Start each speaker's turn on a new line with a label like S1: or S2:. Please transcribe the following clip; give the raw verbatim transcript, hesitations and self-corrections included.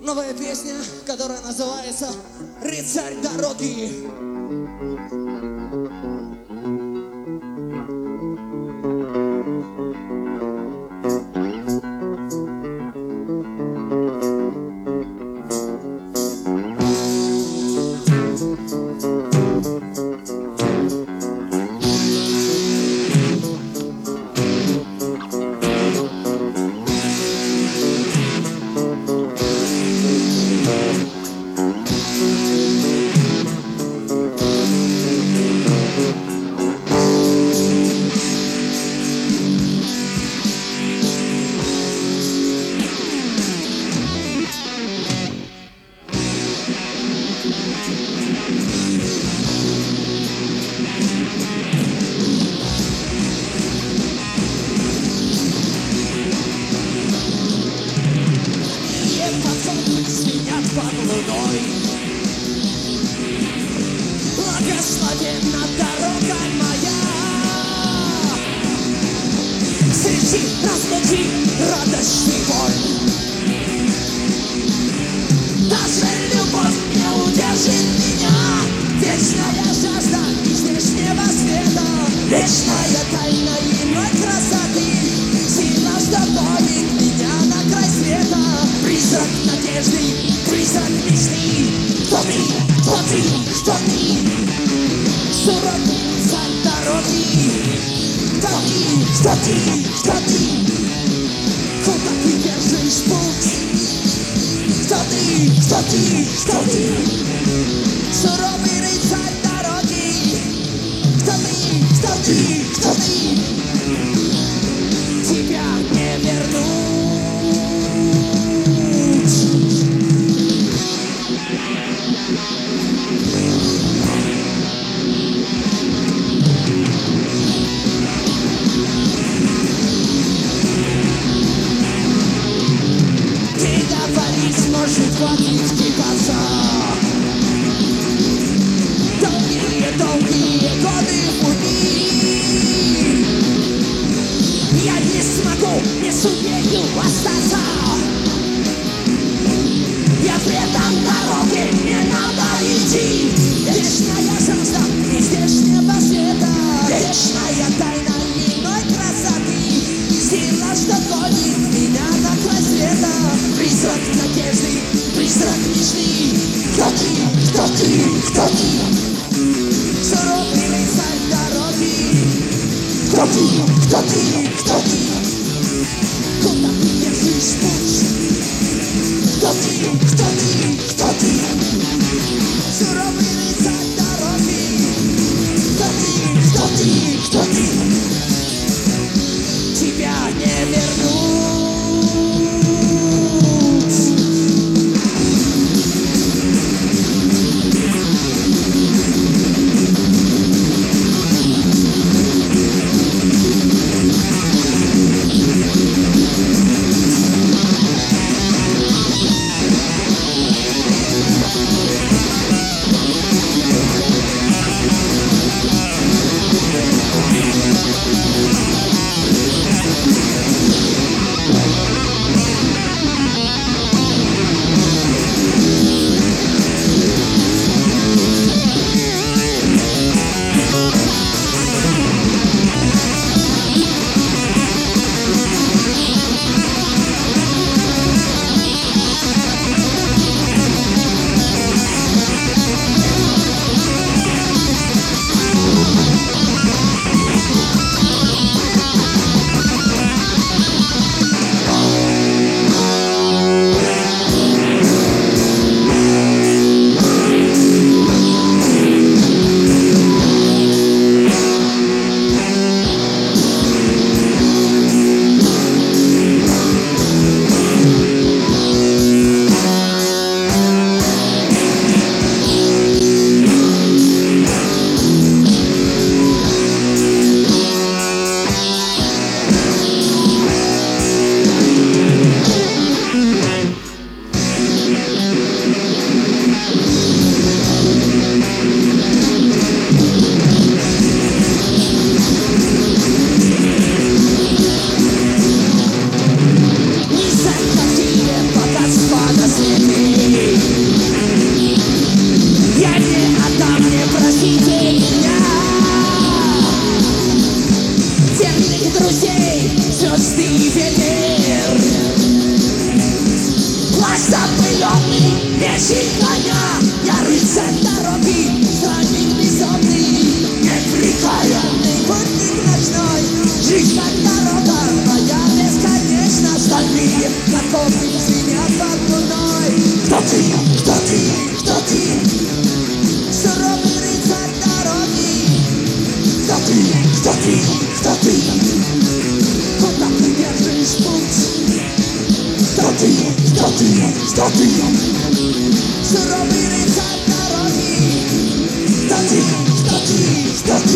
S1: Новая песня, которая называется «Рыцарь дороги». Благословенна дорога моя, среди разбуди радостный вой. Даже любовь не удержит меня, вечная жажда нездешнего света, вечная тайна иной красоты, сила, что тонет меня на край света. Призрак надежды, призрак мечты. Кто ты, кто ты, кто ты? Суровый рыцарь дороги. Кто ты, кто ты, кто ты? Куда ты держишь путь? Кто ты, кто ты, кто ты? Суровый рыцарь дороги. Кто ты, кто ты, кто ты? Тебя не вернуть. Может хватить кипаса. Долгие-долгие годы в пути. Я не смогу, не сумею остаться. Я предам дороге, не надо идти. Вечная жажда нездешнего света, вечная тайна иной красоты, сила, что гонит меня на край света. Призрак надежды, призрак мечты. Кто ты, кто ты, кто ты? Суровый рыцарь дороги. Кто ты, кто ты, кто ты? Куда ты держишь путь? Кто ты, кто ты, кто ты? Суровый рыцарь дороги. Кто ты, кто ты, кто ты? Тебя не вернуть. ветер. Плащ запыленный, вещи коня, я рыцарь дороги, странник безумный, неприкаянный путник ночной. Жизнь как дорога, моя бесконечна, стальные подковы звенят под луной. Кто ты, кто ты, кто ты? Суровый рыцарь дороги. Кто ты, кто ты, кто ты? Куда ты держишь путь? Кто ты, кто ты, кто ты? Суровый рыцарь дороги. Кто ты, кто ты, кто ты?